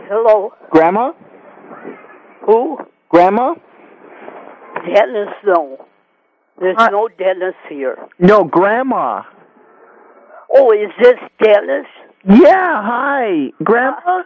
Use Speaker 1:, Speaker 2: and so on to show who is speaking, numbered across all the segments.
Speaker 1: Hello?
Speaker 2: Grandma?
Speaker 1: Who?
Speaker 2: Grandma?
Speaker 1: Dennis, no. There's no Dennis here.
Speaker 2: No, Grandma.
Speaker 1: Oh, is this Dennis?
Speaker 2: Yeah, hi. Grandma?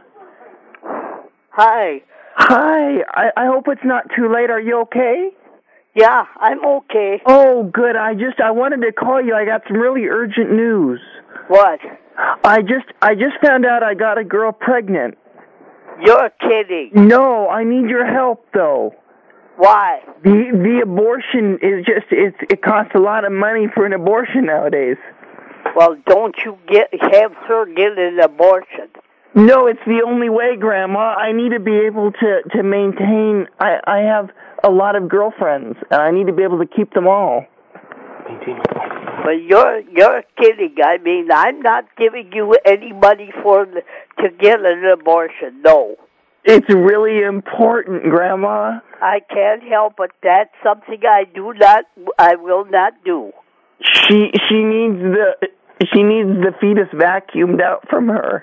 Speaker 1: Hi.
Speaker 2: Hi. I hope it's not too late. Are you okay?
Speaker 1: Yeah, I'm okay.
Speaker 2: Oh, good. I wanted to call you. I got some really urgent news.
Speaker 1: What?
Speaker 2: I just found out I got a girl pregnant.
Speaker 1: You're kidding.
Speaker 2: No, I need your help though.
Speaker 1: Why?
Speaker 2: The abortion is just it costs a lot of money for an abortion nowadays.
Speaker 1: Well, don't you have her get an abortion?
Speaker 2: No, it's the only way, Grandma. I need to be able to maintain. I have a lot of girlfriends, and I need to be able to keep them all.
Speaker 1: But you're kidding. I mean, I'm not giving you any money to get an abortion. No.
Speaker 2: It's really important, Grandma.
Speaker 1: I can't help it. That's something I will not do.
Speaker 2: She needs the fetus vacuumed out from her.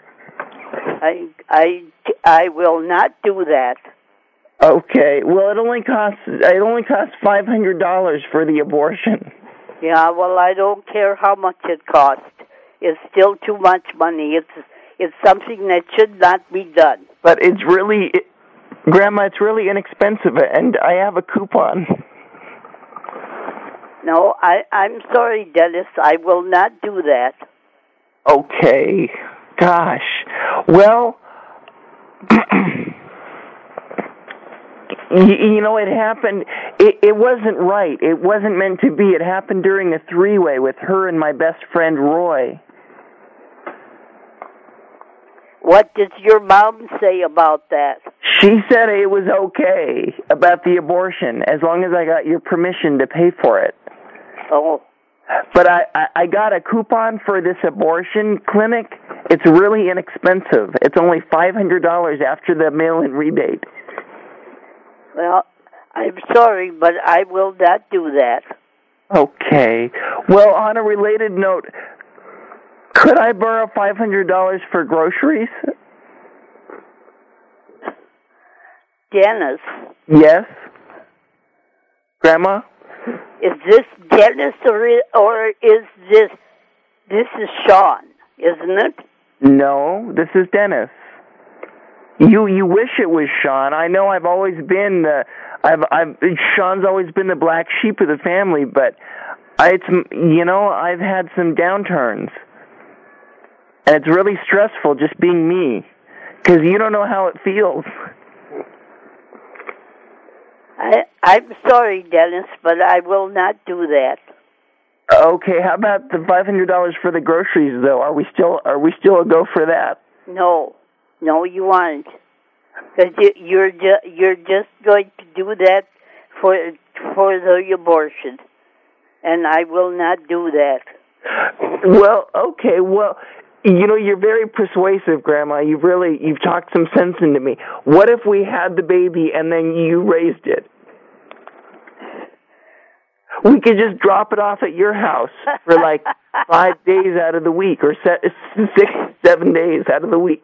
Speaker 1: I will not do that.
Speaker 2: Okay. Well, it only costs $500 for the abortion.
Speaker 1: Yeah, well, I don't care how much it costs. It's still too much money. It's something that should not be done.
Speaker 2: But Grandma, it's really inexpensive, and I have a coupon.
Speaker 1: No, I'm sorry, Dennis. I will not do that.
Speaker 2: Okay. Gosh. Well, you know, it happened. It wasn't right. It wasn't meant to be. It happened during a three-way with her and my best friend, Roy.
Speaker 1: What did your mom say about that?
Speaker 2: She said it was okay about the abortion, as long as I got your permission to pay for it.
Speaker 1: Oh.
Speaker 2: But I got a coupon for this abortion clinic. It's really inexpensive. It's only $500 after the mail-in rebate.
Speaker 1: Well, I'm sorry, but I will not do that.
Speaker 2: Okay. Well, on a related note, could I borrow $500 for groceries?
Speaker 1: Dennis.
Speaker 2: Yes? Grandma?
Speaker 1: Is this Dennis or is this is Sean, isn't it?
Speaker 2: No, this is Dennis. You wish it was Sean. I know I've always been Sean's always been the black sheep of the family, but I've had some downturns. And it's really stressful just being me, because you don't know how it feels.
Speaker 1: I'm sorry, Dennis, but I will not do that.
Speaker 2: Okay, how about the $500 for the groceries, though? Are we still a go for that?
Speaker 1: No, you aren't, because you're just going to do that for the abortion, and I will not do that.
Speaker 2: Well, okay, well. You know, you're very persuasive, Grandma. You've talked some sense into me. What if we had the baby and then you raised it? We could just drop it off at your house for like 5 days out of the week, or 6, 7 days out of the week.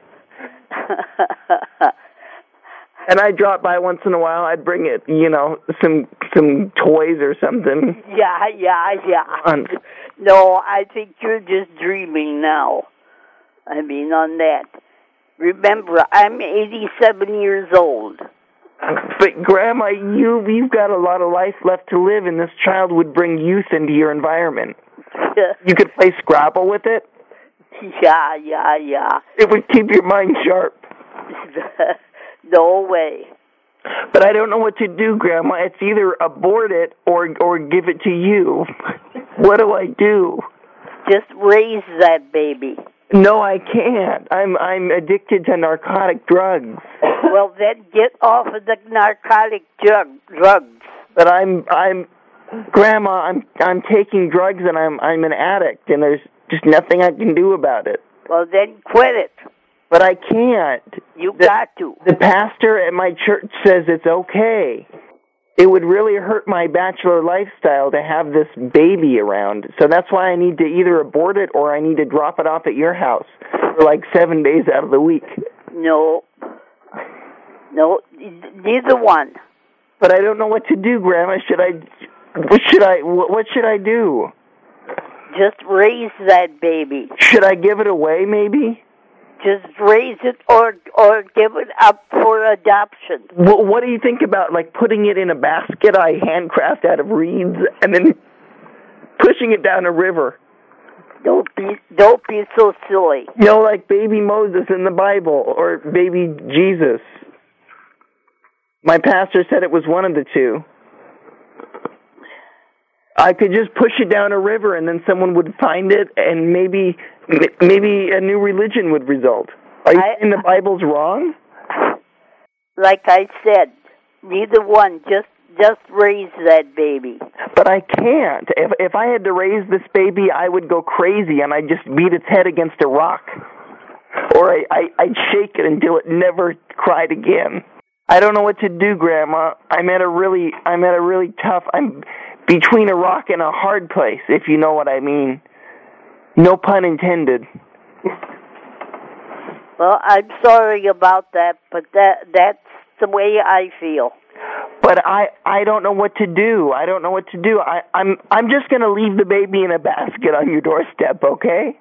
Speaker 2: And I'd drop by once in a while. I'd bring it, some toys or something.
Speaker 1: Yeah. No, I think you're just dreaming now. I mean, on that. Remember, I'm 87 years old.
Speaker 2: But, Grandma, you've got a lot of life left to live, and this child would bring youth into your environment. You could play Scrabble with it?
Speaker 1: Yeah.
Speaker 2: It would keep your mind sharp.
Speaker 1: No way.
Speaker 2: But I don't know what to do, Grandma. It's either abort it or give it to you. What do I do?
Speaker 1: Just raise that baby.
Speaker 2: No, I can't. I'm addicted to narcotic drugs.
Speaker 1: Well, then get off of the narcotic drugs.
Speaker 2: But Grandma, I'm taking drugs and I'm an addict, and there's just nothing I can do about it.
Speaker 1: Well, then quit it.
Speaker 2: But I can't.
Speaker 1: You got to.
Speaker 2: The pastor at my church says it's okay. It would really hurt my bachelor lifestyle to have this baby around. So that's why I need to either abort it or I need to drop it off at your house for like 7 days out of the week.
Speaker 1: No. No, neither one.
Speaker 2: But I don't know what to do, Grandma. What should I do?
Speaker 1: Just raise that baby.
Speaker 2: Should I give it away, maybe?
Speaker 1: Just raise it or give it up for adoption.
Speaker 2: Well, what do you think about, like, putting it in a basket I handcraft out of reeds and then pushing it down a river?
Speaker 1: Don't be so silly.
Speaker 2: You know, like baby Moses in the Bible or baby Jesus. My pastor said it was one of the two. I could just push it down a river and then someone would find it and maybe a new religion would result. Are you saying the Bible's wrong?
Speaker 1: Like I said, neither one. Just raise that baby.
Speaker 2: But I can't. If I had to raise this baby, I would go crazy and I'd just beat its head against a rock. Or I'd shake it until it never cried again. I don't know what to do, Grandma. I'm between a rock and a hard place, if you know what I mean. No pun intended.
Speaker 1: Well, I'm sorry about that, but that's the way I feel.
Speaker 2: But I don't know what to do. I'm just going to leave the baby in a basket on your doorstep, okay?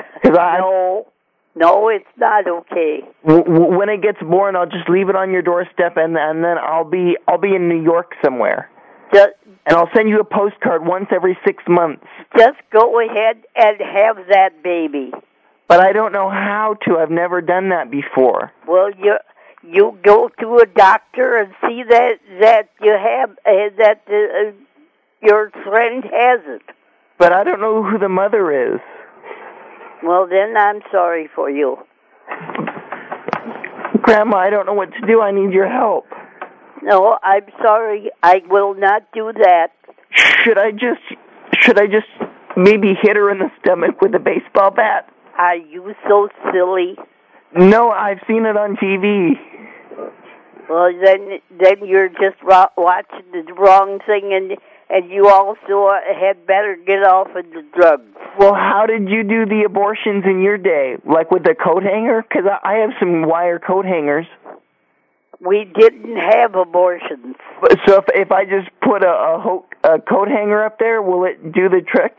Speaker 1: No, it's not okay.
Speaker 2: When it gets born, I'll just leave it on your doorstep, and then I'll be in New York somewhere. And I'll send you a postcard once every 6 months.
Speaker 1: Just go ahead and have that baby.
Speaker 2: But I don't know how to. I've never done that before.
Speaker 1: Well, you go to a doctor and see that you have your friend has it.
Speaker 2: But I don't know who the mother is.
Speaker 1: Well, then I'm sorry for you.
Speaker 2: Grandma, I don't know what to do. I need your help.
Speaker 1: No, I'm sorry. I will not do that.
Speaker 2: Should I just maybe hit her in the stomach with a baseball bat?
Speaker 1: Are you so silly?
Speaker 2: No, I've seen it on TV.
Speaker 1: Well, then you're just watching the wrong thing, and you also had better get off of the drugs.
Speaker 2: Well, how did you do the abortions in your day? Like with the coat hanger? Because I have some wire coat hangers.
Speaker 1: We didn't have abortions.
Speaker 2: So if I just put a coat hanger up there, will it do the trick?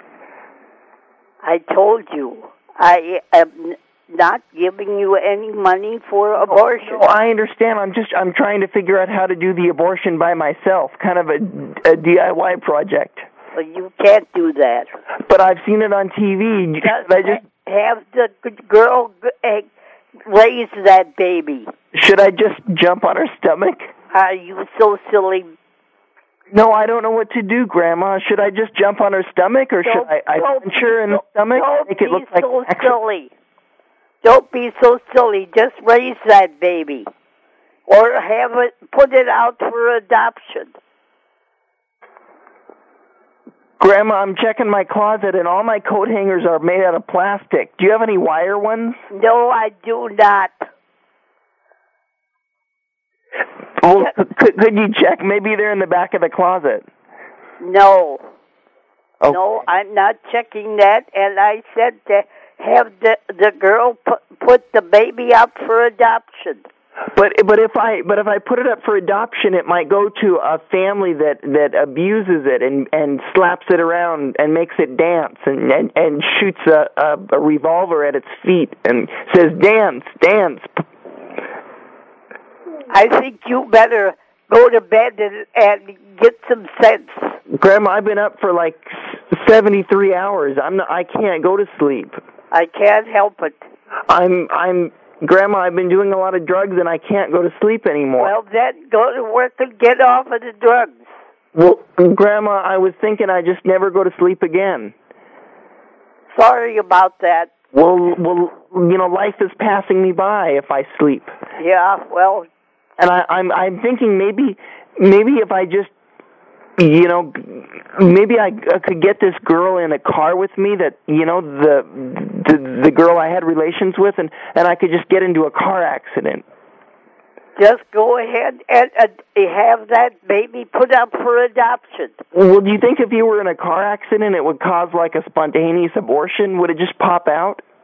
Speaker 1: I told you, I am not giving you any money for abortion.
Speaker 2: No, I understand. I'm trying to figure out how to do the abortion by myself, kind of a DIY project.
Speaker 1: Well, you can't do that.
Speaker 2: But I've seen it on TV.
Speaker 1: Have the girl raise that baby.
Speaker 2: Should I just jump on her stomach?
Speaker 1: Are you so silly?
Speaker 2: No, I don't know what to do, Grandma. Should I just jump on her stomach, or should I punch her in the stomach? Make it look like
Speaker 1: so silly. Don't be so silly. Just raise that baby. Or put it out for adoption.
Speaker 2: Grandma, I'm checking my closet, and all my coat hangers are made out of plastic. Do you have any wire ones?
Speaker 1: No, I do not.
Speaker 2: Well, could you check? Maybe they're in the back of the closet.
Speaker 1: No.
Speaker 2: Oh.
Speaker 1: No, I'm not checking that, and I said to have the girl put the baby up for adoption.
Speaker 2: But if I put it up for adoption, it might go to a family that abuses it and slaps it around and makes it dance and shoots a revolver at its feet and says dance. I
Speaker 1: think you better go to bed and get some sense.
Speaker 2: Grandma, I've been up for like 73 hours. I can't go to sleep.
Speaker 1: I can't help it.
Speaker 2: Grandma, I've been doing a lot of drugs and I can't go to sleep anymore.
Speaker 1: Well, then go to work and get off of the drugs.
Speaker 2: Well, Grandma, I was thinking I'd just never go to sleep again.
Speaker 1: Sorry about that.
Speaker 2: Well, life is passing me by if I sleep.
Speaker 1: Yeah, well.
Speaker 2: And I'm thinking maybe if I just, maybe I could get this girl in a car with me that, the girl I had relations with, and I could just get into a car accident.
Speaker 1: Just go ahead and have that baby put up for adoption.
Speaker 2: Well, do you think if you were in a car accident, it would cause like a spontaneous abortion? Would it just pop out?